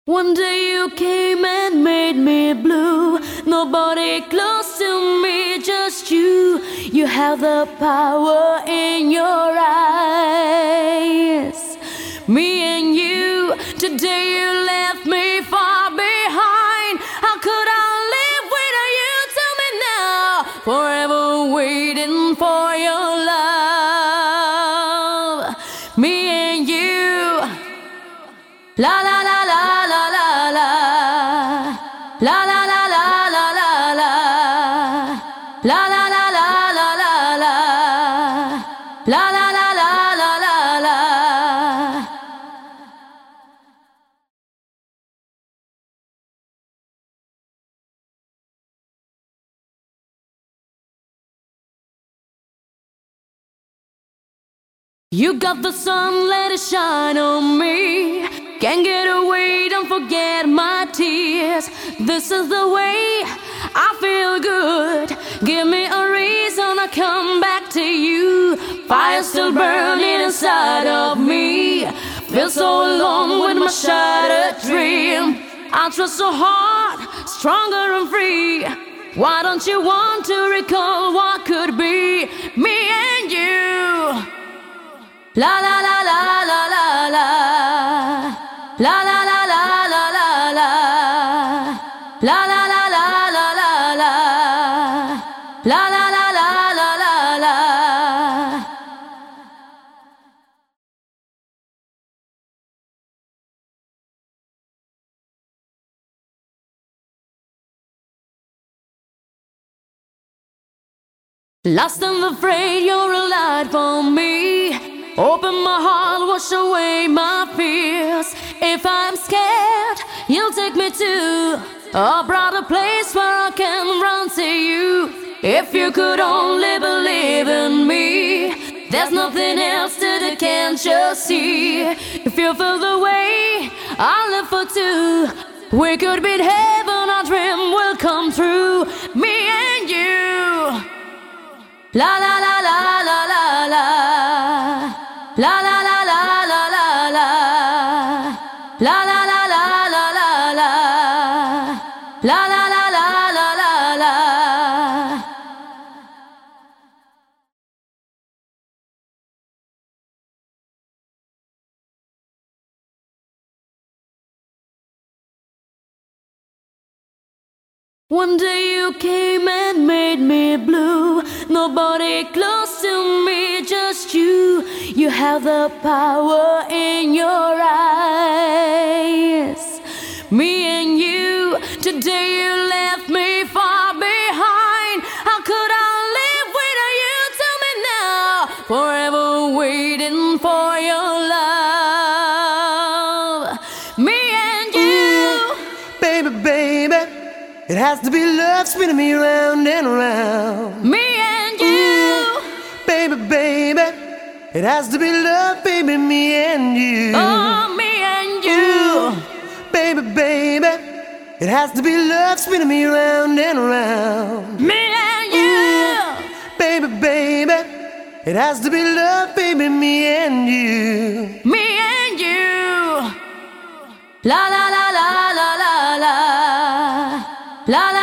One day you came and made me blue. Nobody close to me, just you. You have the power in your eyes. Me and you, today you left me far behind. How could I live without you? Tell me now. Forever waiting for your love. Me and you. La la la la la la la. La la la la la la la. La la la la la la la. La la la la la la la. You got the sun, let it shine on me. Can't get away, don't forget my tears. This is the way I feel good. Give me a reason to come back to you. Fire still burning inside of me. Feel so alone with my shattered dream. I try so hard, stronger and free. Why don't you want to recall what could be? Me and you. La la la la la la la. La la la la la la la. La la la la la la la. La la la la la la la. Lost and afraid, you're a light for me. Open my heart, wash away my fears. If I'm scared, you'll take me to a brighter place where I can run to you. If you could only believe in me, there's nothing else that I can't just see. If you feel the way I live for two, we could be in heaven, our dream will come true. Me and you. La la la la la la la. La la la la la la la. La la la la la la la. La la la la la la la. One day you came and made me blue. Nobody close to me, just you. You have the power in your eyes. Me and you, today you left me far behind. How could I live without you? Tell me now. Forever waiting for your love. Me and you. Baby, baby, it has to be love spinning me round and around. Me and you. Baby, baby, it has to be love, baby, me and you. Oh, me and you. Baby, baby, it has to be love spinning me round and around. Me and you. Baby, baby, it has to be love, baby, me and you. Me and you. La la la la la la la. La la